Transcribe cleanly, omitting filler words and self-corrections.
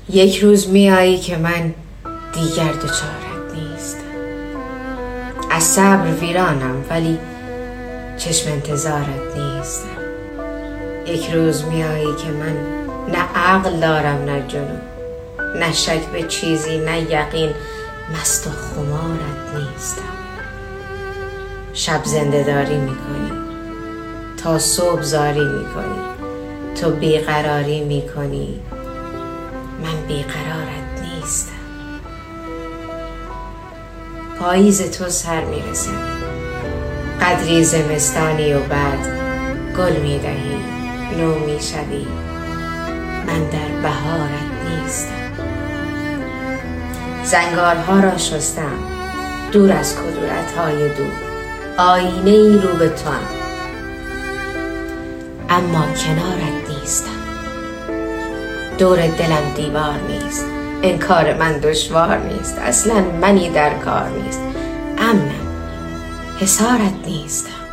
یک روز میایی که من دیگر دچارت نیستم. از صبر ویرانم ولی چشم انتظارت نیستم. یک روز میایی که من نه عقل دارم نه جنون، نه شک به چیزی نه یقین، مست و خمارت نیستم. شب زنده داری میکنی، تا صبح زاری میکنی، تو بیقراری میکنی، من بیقرارت نیستم. پاییز تو سر میرسه، قدری زمستانی و بعد گل میدهی، نو میشوی، من در بهارت نیستم. زنگارها را شستم دور از کدورت‌های دور، آینه ای رو به توام، اما کنارت نیستم. دور دلم دیوار نیست، انکار من دشوار نیست، اصلا منی در کار نیست، امنم، حصارت نیستم.